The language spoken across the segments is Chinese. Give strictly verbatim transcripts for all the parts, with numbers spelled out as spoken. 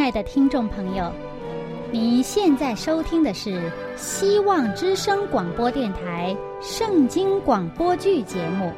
爱的听众朋友，您现在收听的是希望之声广播电台圣经广播剧节目。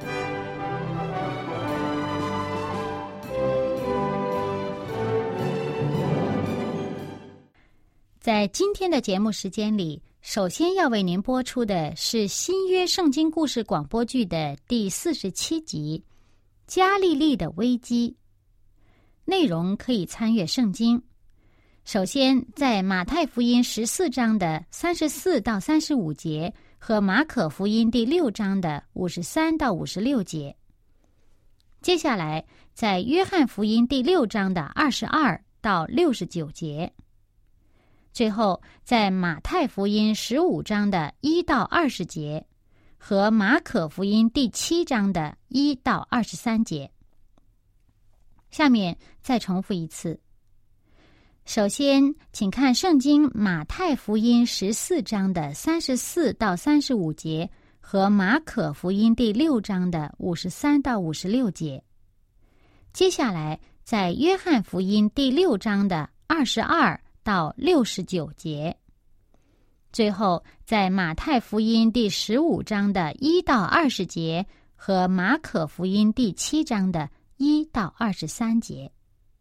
在今天的节目时间里，首先要为您播出的是新约圣经故事广播剧的第四十七集《加利利的危机》。内容可以参阅圣经。首先，在马太福音十四章的三十四到三十五节和马可福音第六章的五十三到五十六节。接下来，在约翰福音第六章的二十二到六十九节。最后，在马太福音十五章的一到二十节和马可福音第七章的一到二十三节。下面再重复一次。首先，请看圣经马太福音十四章的三十四到三十五节和马可福音第六章的五十三到五十六节。接下来，在约翰福音第六章的二十二到六十九节。最后，在马太福音第十五章的一到二十节和马可福音第七章的一到二十三节。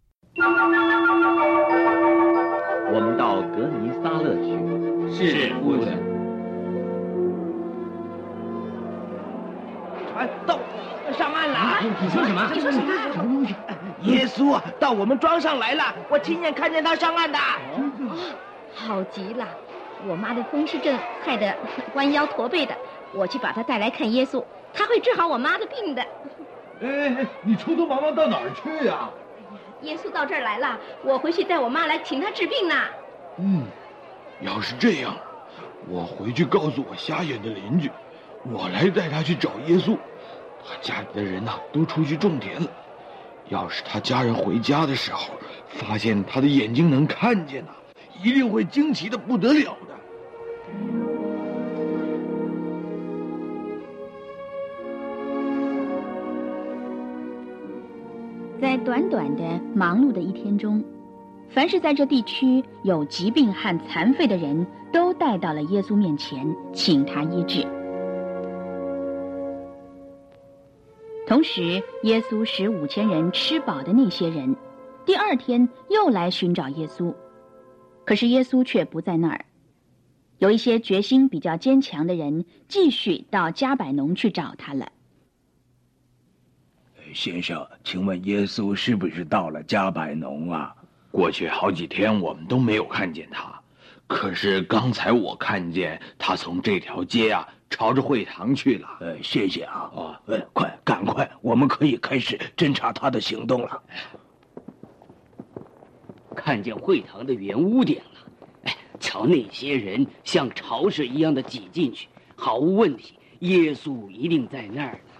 我们到格尼撒勒去。 是，夫子。 船到，上岸了啊！ 你说什么？ 这是什么？什么东西？耶稣啊，到我们庄上来了，我亲眼看见他上岸的。 哦，好极了！我妈的风湿症害得弯腰驼背的，我去把她带来看耶稣，他会治好我妈的病的。 哎哎，你匆匆忙忙到哪儿去呀？ 耶稣到这儿来了，我回去带我妈来请他治病呢。 嗯，要是这样，我回去告诉我瞎眼的邻居，我来带他去找耶稣。他家里的人呐、啊，都出去种田了。要是他家人回家的时候，发现他的眼睛能看见呐、啊，一定会惊奇的不得了的。 在短短的忙碌的一天中，凡是在这地区有疾病和残废的人都带到了耶稣面前，请他医治。同时，耶稣使五千人吃饱的那些人，第二天又来寻找耶稣，可是耶稣却不在那儿。有一些决心比较坚强的人继续到加百农去找他了。 先生，请问耶稣是不是到了加百农啊？过去好几天我们都没有看见他，可是刚才我看见他从这条街啊朝着会堂去了。 呃，谢谢啊。哦，呃，快，赶快，我们可以开始侦查他的行动了。 看见会堂的圆屋顶了，哎，瞧那些人像潮水一样的挤进去，毫无问题，耶稣一定在那儿呢。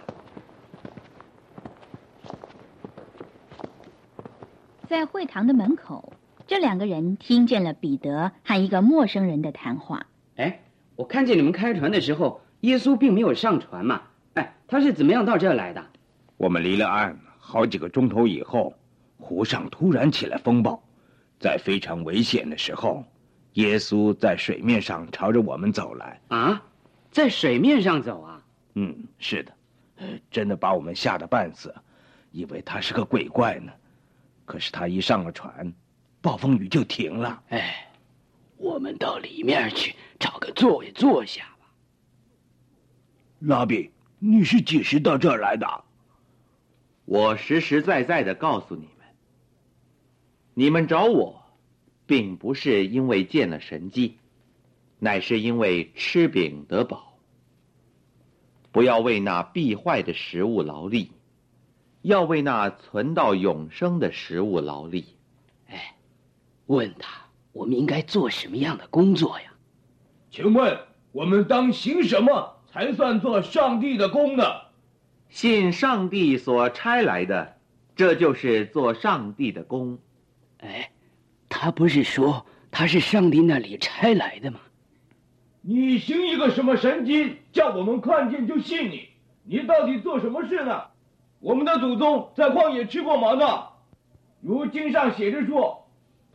在会堂的门口，这两个人听见了彼得和一个陌生人的谈话。 哎，我看见你们开船的时候，耶稣并没有上船嘛。哎，他是怎么样到这儿来的？ 我们离了岸好几个钟头以后，湖上突然起来风暴，在非常危险的时候，耶稣在水面上朝着我们走来。 啊，在水面上走啊？ 嗯，是的，真的把我们吓得半死，以为他是个鬼怪呢。可是他一上了船，暴风雨就停了。 哎，我们到里面去找个座位坐下吧。 拉比，你是几时到这儿来的？ 我实实在在的告诉你们，你们找我，并不是因为见了神迹，乃是因为吃饼得饱。不要为那必坏的食物劳力，要为那存到永生的食物劳力。 哎，问他我们应该做什么样的工作呀？ 请问我们当行什么才算做上帝的工呢？ 信上帝所差来的，这就是做上帝的工。 哎，他不是说他是上帝那里差来的吗？ 你行一个什么神迹，叫我们看见就信你？你到底做什么事呢？我们的祖宗在旷野吃过吗呢？如经上写着说，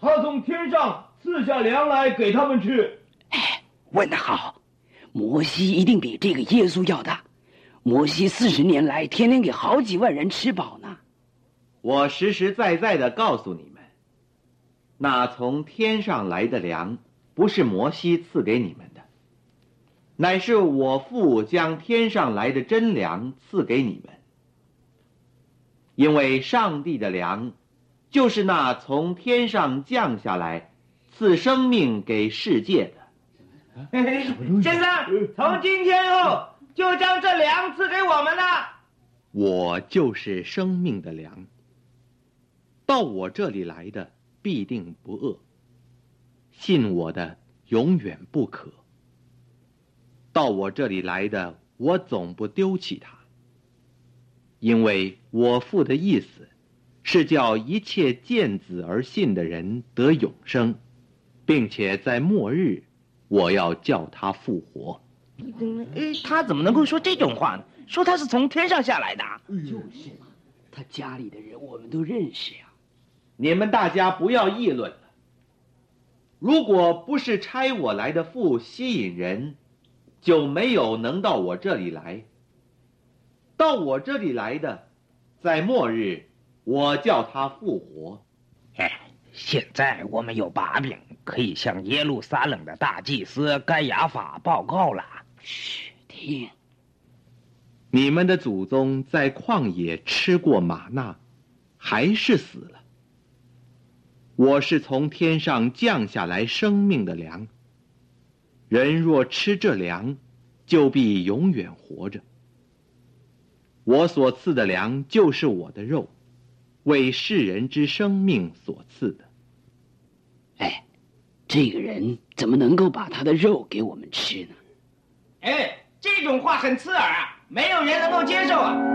他从天上赐下粮来给他们吃。 哎，问得好，摩西一定比这个耶稣要大。摩西四十年来天天给好几万人吃饱呢。 我实实在在的告诉你们，那从天上来的粮不是摩西赐给你们的，乃是我父将天上来的真粮赐给你们。因为上帝的粮就是那从天上降下来赐生命给世界的。 先生，从今天后就将这粮赐给我们了。 我就是生命的粮，到我这里来的必定不饿，信我的永远不渴。到我这里来的，我总不丢弃他，因为我父的意思是叫一切见子而信的人得永生，并且在末日我要叫他复活。 他怎么能够说这种话呢？说他是从天上下来的。 就是嘛，他家里的人我们都认识呀。 你们大家不要议论了。如果不是差我来的父吸引人，就没有能到我这里来。到我这里来的，在末日我叫他复活。 哎，现在我们有把柄，可以向耶路撒冷的大祭司该亚法报告了。 嘘，听。 你们的祖宗在旷野吃过玛纳，还是死了。我是从天上降下来生命的粮，人若吃这粮，就必永远活着。我所赐的粮就是我的肉，为世人之生命所赐的。 哎，这个人怎么能够把他的肉给我们吃呢？ 哎，这种话很刺耳啊，没有人能够接受啊。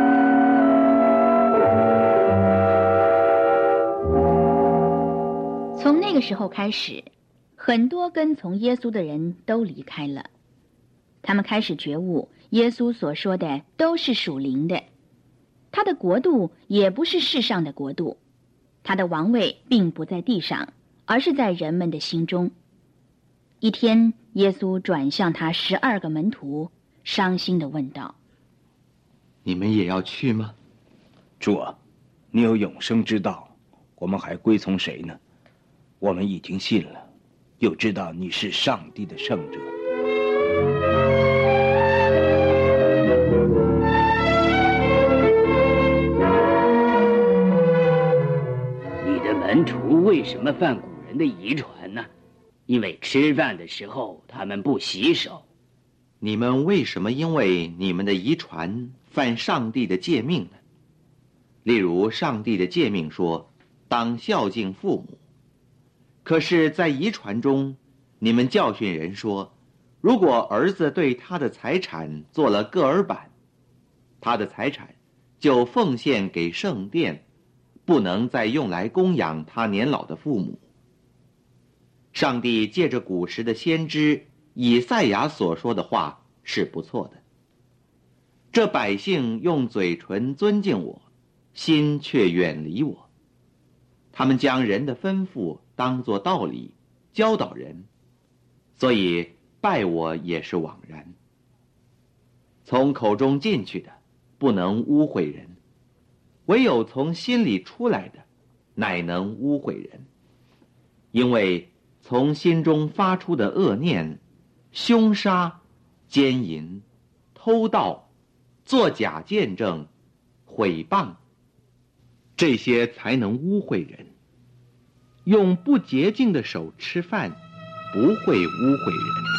从那个时候开始，很多跟从耶稣的人都离开了。他们开始觉悟，耶稣所说的都是属灵的，他的国度也不是世上的国度，他的王位并不在地上，而是在人们的心中。一天，耶稣转向他十二个门徒，伤心地问道： 你们也要去吗？ 主啊，你有永生之道，我们还归从谁呢？我们已经信了，又知道你是上帝的圣者。 你的门徒为什么犯古人的遗传呢？因为吃饭的时候他们不洗手。 你们为什么因为你们的遗传犯上帝的诫命呢？例如上帝的诫命说，当孝敬父母。可是在遗传中，你们教训人说，如果儿子对他的财产做了个儿版，他的财产就奉献给圣殿，不能再用来供养他年老的父母。上帝借着古时的先知以赛亚所说的话是不错的。这百姓用嘴唇尊敬我，心却远离我。他们将人的吩咐当作道理，教导人，所以拜我也是枉然。从口中进去的，不能污秽人；唯有从心里出来的，乃能污秽人。因为从心中发出的恶念、凶杀、奸淫、偷盗、作假见证、毁谤，这些才能污秽人。用不洁净的手吃饭，不会污秽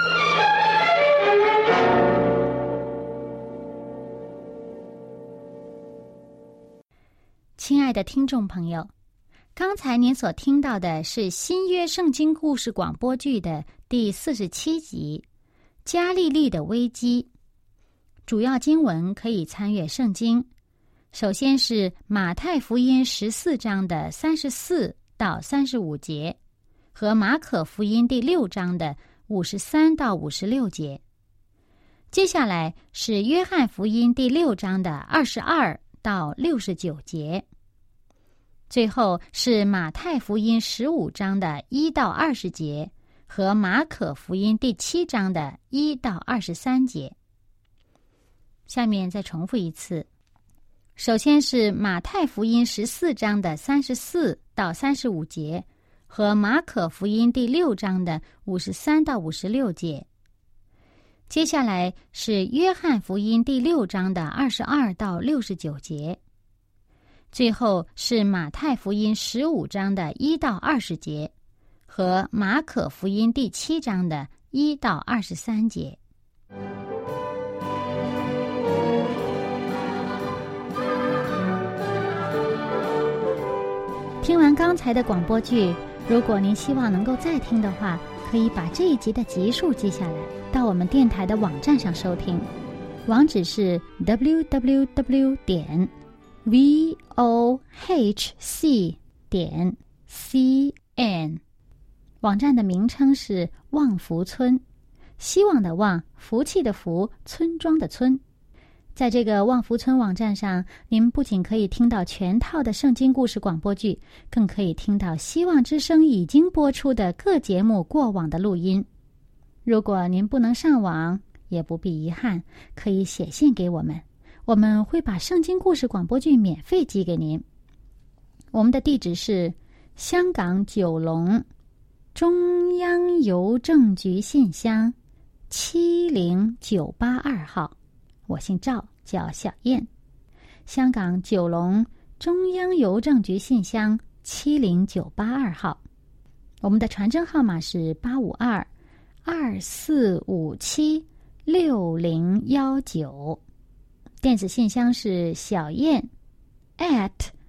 人。亲爱的听众朋友，刚才您所听到的是新约圣经故事广播剧的第四十七集《加利利的危机》。主要经文可以参阅圣经，首先是马太福音十四章的三十四到三十五节，和马可福音第六章的五十三到五十六节。接下来是约翰福音第六章的二十二到六十九节。 最后是马太福音十五章的一到二十节和马可福音第七章的一到二十三节。下面再重复一次，首先是马太福音十四章的三十四到三十五节和马可福音第六章的五十三到五十六节。接下来是约翰福音第六章的二十二到六十九节。最后是马太福音十五章的一到二十节和马可福音第七章的一到二十三节。听完刚才的广播剧，如果您希望能够再听的话，可以把这一集的集数记下来，到我们电台的网站上收听。网址是 double-u double-u double-u 点 v o h c 点 c n。 网站的名称是望福村，希望的望，福气的福，村庄的村。在这个望福村网站上，您不仅可以听到全套的圣经故事广播剧，更可以听到希望之声已经播出的各节目过往的录音。如果您不能上网，也不必遗憾，可以写信给我们，我们会把圣经故事广播剧免费寄给您。我们的地址是香港九龙中央邮政局信箱七零九八二号。我姓赵，叫小燕。香港九龙中央邮政局信箱七零九八二号。我们的传真号码是八五二二四五七六零幺九。电子信箱是小燕 at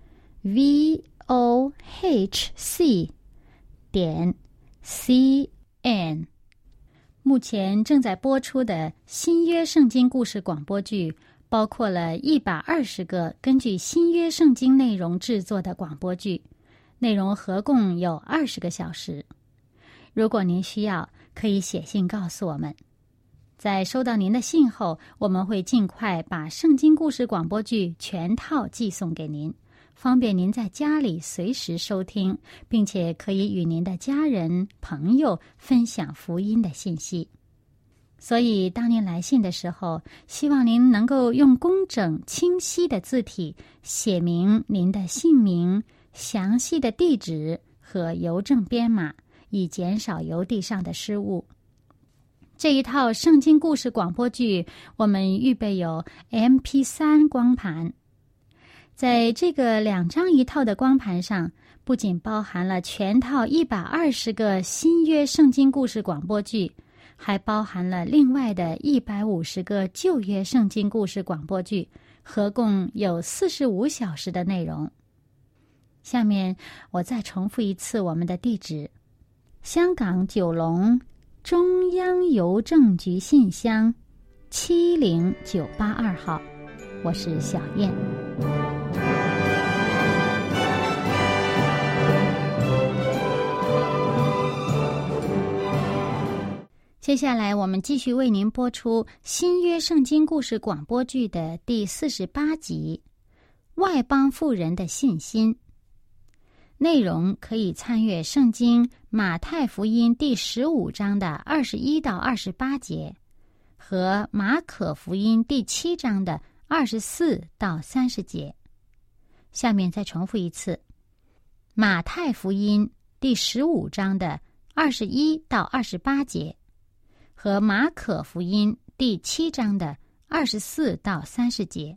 v o h c 点 c n。目前正在播出的新约圣经故事广播剧，包括了一百二十个根据新约圣经内容制作的广播剧，内容合共有二十个小时。如果您需要，可以写信告诉我们。在收到您的信后，我们会尽快把圣经故事广播剧全套寄送给您，方便您在家里随时收听，并且可以与您的家人、朋友分享福音的信息。所以当您来信的时候，希望您能够用工整清晰的字体写明您的姓名、详细的地址和邮政编码，以减少邮递上的失误。这一套圣经故事广播剧，我们预备有 M P 三 光盘。在这个两张一套的光盘上，不仅包含了全套一百二十个新约圣经故事广播剧，还包含了另外的一百五十个旧约圣经故事广播剧，合共有四十五小时的内容。下面我再重复一次我们的地址：香港九龙中央邮政局信箱七零九八二号。我是小燕。接下来我们继续为您播出新约圣经故事广播剧的第四十八集《外邦妇人的信心》。内容可以参阅圣经马太福音第十五章的二十一到二十八节和马可福音第七章的二十四到三十节。下面再重复一次，马太福音第十五章的二十一到二十八节和马可福音第七章的二十四到三十节。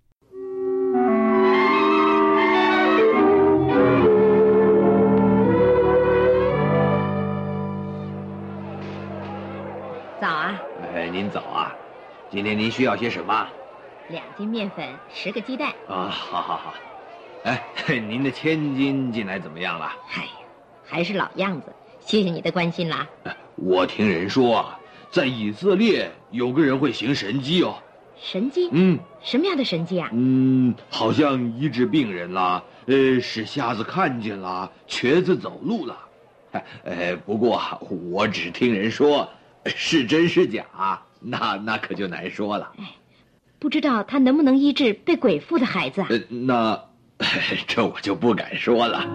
早啊！ 哎，您早啊！今天您需要些什么？ 两斤面粉，十个鸡蛋。 啊，好好好。哎，您的千金近来怎么样了？ 哎呀，还是老样子。谢谢你的关心啦。 我听人说啊，在以色列有个人会行神迹哦。 神迹？ 嗯， 什么样的神迹啊？ 嗯，好像医治病人啦，呃，使瞎子看见啦，瘸子走路啦。 呃，不过我只听人说，是真是假，那那可就难说了。 哎，不知道他能不能医治被鬼附的孩子啊？ 呃，那这我就不敢说了。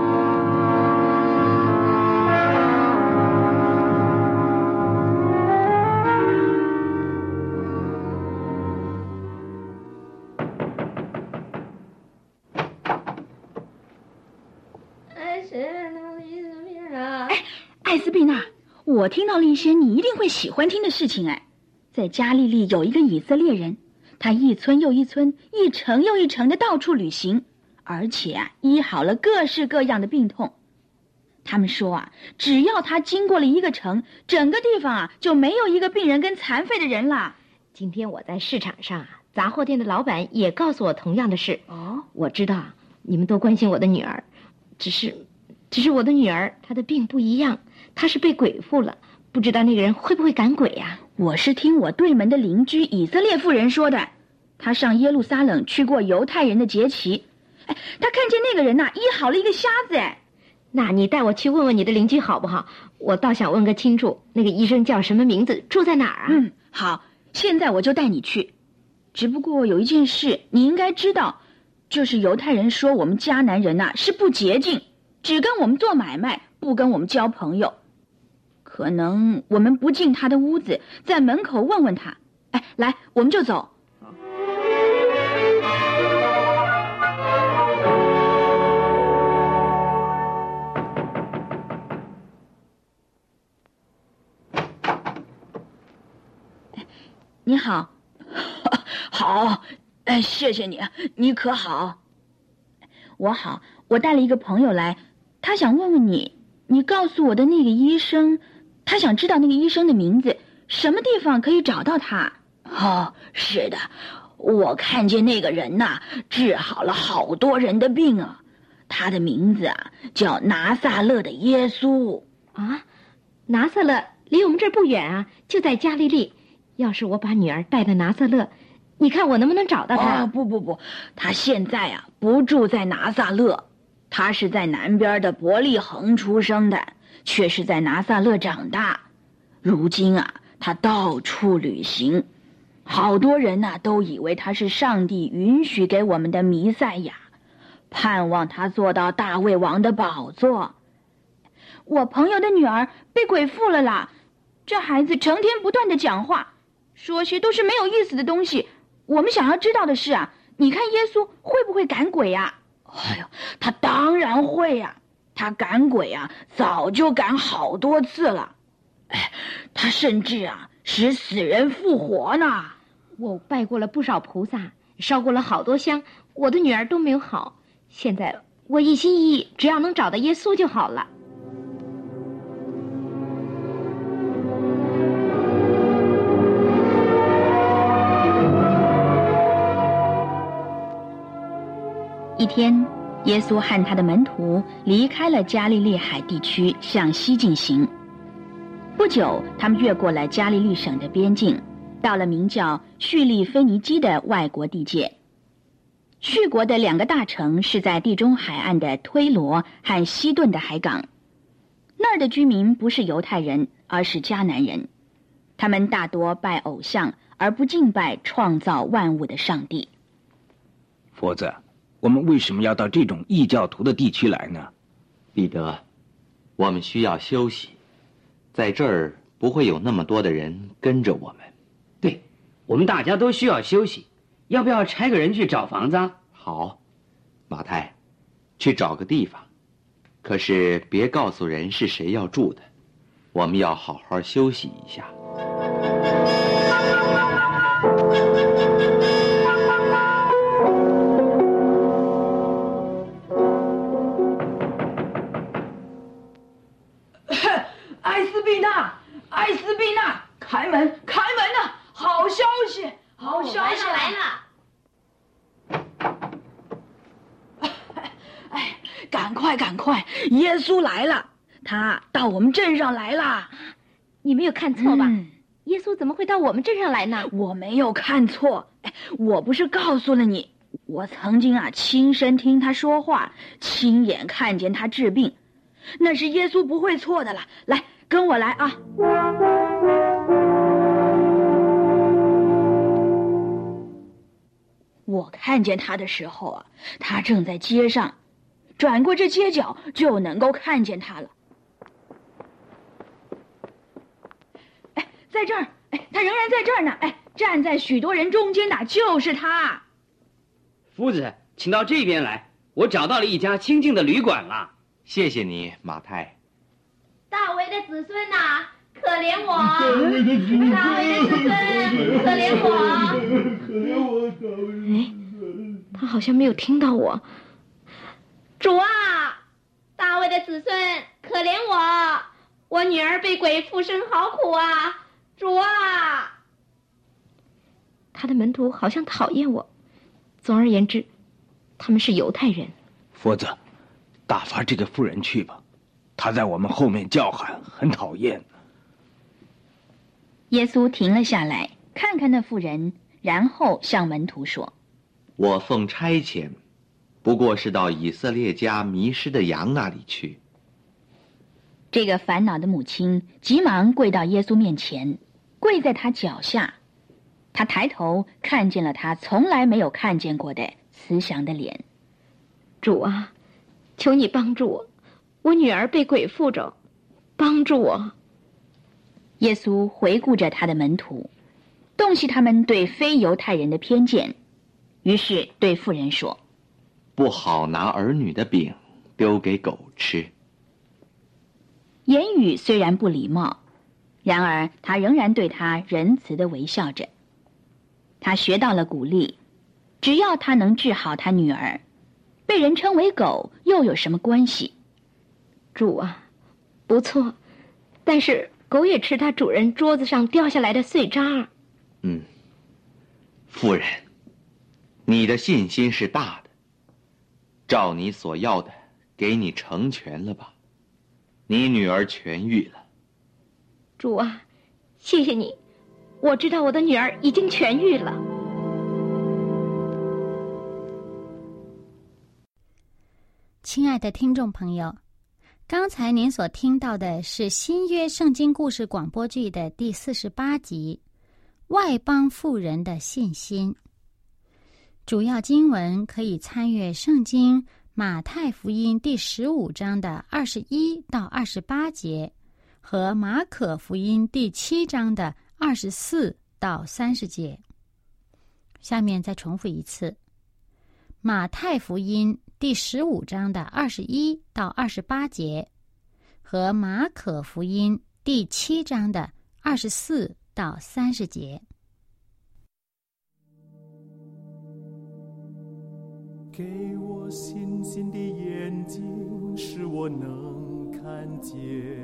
艾斯碧娜，我听到了一些你一定会喜欢听的事情。哎，在加利利有一个以色列人，他一村又一村，一城又一城的到处旅行，而且啊，医好了各式各样的病痛。他们说啊，只要他经过了一个城，整个地方啊就没有一个病人跟残废的人了。 今天我在市场上啊，杂货店的老板也告诉我同样的事。 哦， 我知道你们都关心我的女儿，只是，只是我的女儿她的病不一样，她是被鬼附了，不知道那个人会不会赶鬼啊？ 我是听我对门的邻居以色列妇人说的，她上耶路撒冷去过犹太人的节期，哎，她看见那个人呐、啊、医好了一个瞎子。哎， 那你带我去问问你的邻居好不好？我倒想问个清楚，那个医生叫什么名字，住在哪儿啊？ 嗯，好，现在我就带你去。只不过有一件事你应该知道，就是犹太人说我们迦南人呐、啊、是不洁净，只跟我们做买卖，不跟我们交朋友。可能我们不进他的屋子，在门口问问他。哎，来，我们就走。你好。 好，哎，谢谢你，你可好？ 我好，我带了一个朋友来，他想问问你，你告诉我的那个医生，他想知道那个医生的名字，什么地方可以找到他？ 哦，是的，我看见那个人呐、啊，治好了好多人的病啊。他的名字啊，叫拿撒勒的耶稣。 啊，拿撒勒离我们这儿不远啊，就在加利利。要是我把女儿带到拿撒勒，你看我能不能找到他？ 哦，不不不，他现在啊不住在拿撒勒，他是在南边的伯利恒出生的，却是在拿撒勒长大。如今啊，他到处旅行，好多人呐、啊、都以为他是上帝允许给我们的弥赛亚，盼望他做到大卫王的宝座。 我朋友的女儿被鬼附了啦，这孩子成天不断的讲话，说些都是没有意思的东西。我们想要知道的是啊，你看耶稣会不会赶鬼啊？ 哎呦，他当然会呀、啊，他赶鬼啊，早就赶好多次了。哎，他甚至啊使死人复活呢。 我拜过了不少菩萨，烧过了好多香，我的女儿都没有好。现在我一心一意，只要能找到耶稣就好了。 一天，耶稣和他的门徒离开了加利利海地区，向西进行。不久，他们越过了加利利省的边境，到了名叫叙利腓尼基的外国地界。叙国的两个大城是在地中海岸的推罗和西顿的海港，那儿的居民不是犹太人，而是迦南人，他们大多拜偶像，而不敬拜创造万物的上帝。 佛子，我们为什么要到这种异教徒的地区来呢？ 彼得，我们需要休息，在这儿不会有那么多的人跟着我们。 对，我们大家都需要休息，要不要差个人去找房子啊？ 好，马太，去找个地方，可是别告诉人是谁要住的，我们要好好休息一下。 艾斯碧娜，艾斯碧娜，开门，开门呐、啊！好消息，好消息、啊！ 来了。 哎，赶快赶快！耶稣来了，他到我们镇上来了。 你没有看错吧？ 嗯、 耶稣怎么会到我们镇上来呢？ 我没有看错。哎，我不是告诉了你，我曾经啊亲身听他说话，亲眼看见他治病，那是耶稣不会错的了。来，跟我来啊！ 我看见他的时候啊，他正在街上，转过这街角就能够看见他了。哎，在这儿，哎，他仍然在这儿呢，哎，站在许多人中间的就是他。 夫子，请到这边来，我找到了一家清静的旅馆了。 谢谢你，马太。 大卫的子孙呐、啊，可怜我！ 大卫的子孙， 大卫的子孙，可怜我！ 可怜我，大卫的子孙。 哎，他好像没有听到我。主啊，大卫的子孙，可怜我！我女儿被鬼附身，好苦啊！主啊！他的门徒好像讨厌我。总而言之，他们是犹太人。 夫子，打发这个妇人去吧，她在我们后面叫喊，很讨厌。 耶稣停了下来，看看那妇人，然后向门徒说： 我奉差遣，不过是到以色列家迷失的羊那里去。 这个烦恼的母亲急忙跪到耶稣面前，跪在他脚下。他抬头看见了他从来没有看见过的慈祥的脸。 主啊，求你帮助我，我女儿被鬼附着，帮助我。 耶稣回顾着他的门徒，洞悉他们对非犹太人的偏见，于是对妇人说： 不好拿儿女的饼丢给狗吃。 言语虽然不礼貌，然而他仍然对他仁慈地微笑着。他学到了鼓励，只要他能治好他女儿，被人称为狗又有什么关系？ 主啊，不错，但是狗也吃它主人桌子上掉下来的碎渣。 嗯，夫人，你的信心是大的，照你所要的，给你成全了吧。你女儿痊愈了。 主啊，谢谢你，我知道我的女儿已经痊愈了。 亲爱的听众朋友，刚才您所听到的是新约圣经故事广播剧的第四十八集《外邦妇人的信心》。主要经文可以参阅圣经马太福音第十五章的二十一到二十八节和马可福音第七章的二十四到三十节。下面再重复一次，马太福音第十五章的二十一到二十八节和马可福音第七章的二十四到三十节。 给我信心的眼睛，使我能看见；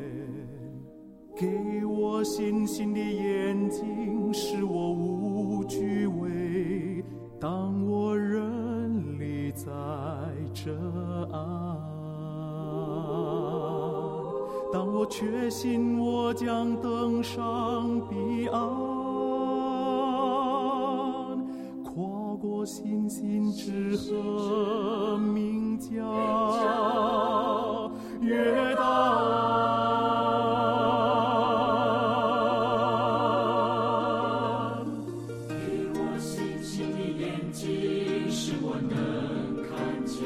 给我信心的眼睛，使我无惧畏。当我人立在这岸，当我确信我将登上彼岸，跨过星星之河，名叫约旦。给我信心的眼睛，使我能看见；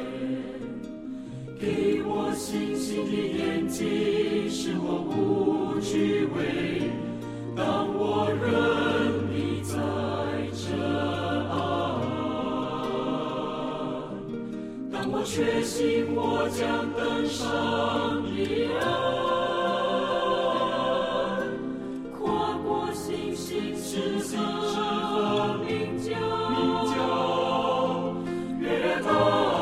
给我信心的眼睛，使我无惧畏。当我人立在这岸，当我确信我将登上彼岸，跨过星星之河，名叫约旦。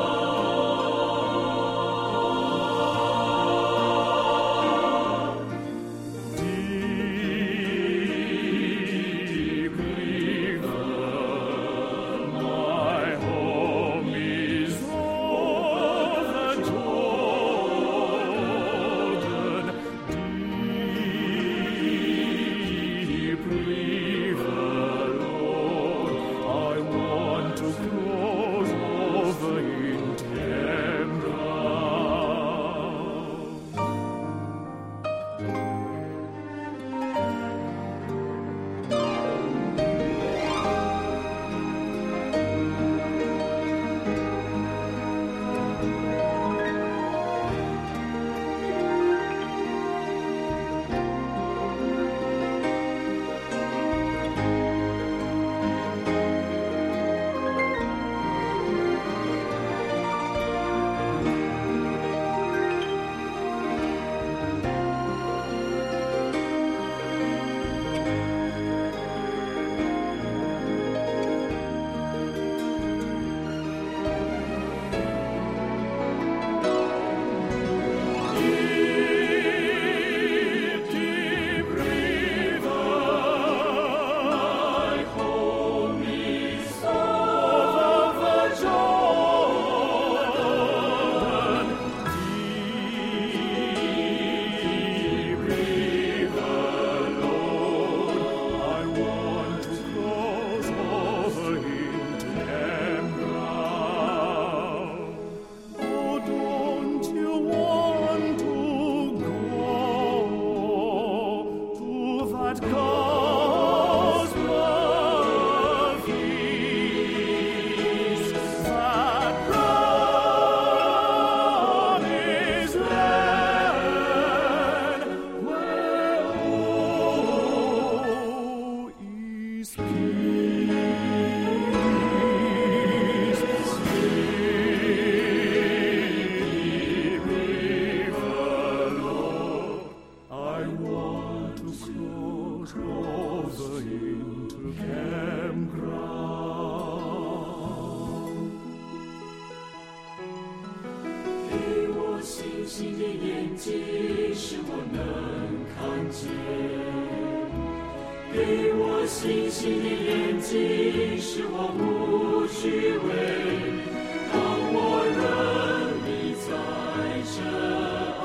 给我星星的眼睛，使我不虚伪。当我人你在这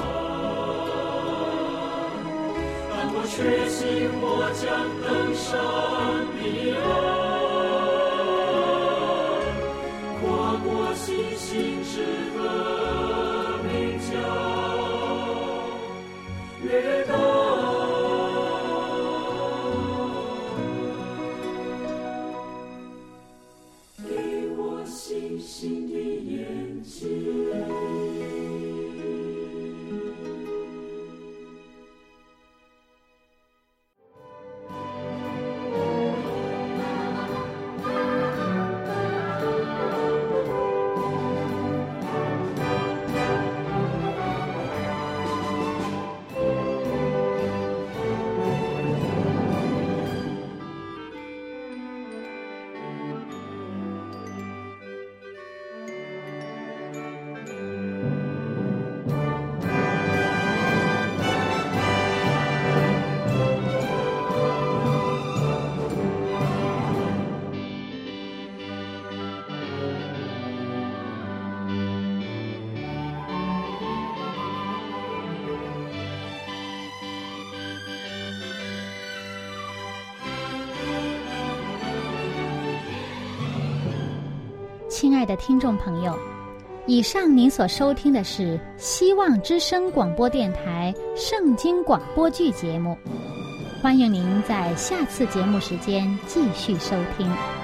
岸，当我确信我将登上彼岸，跨过星星之河，名叫约旦。星星的眼睛。 亲爱的听众朋友，以上您所收听的是希望之声广播电台圣经广播剧节目，欢迎您在下次节目时间继续收听。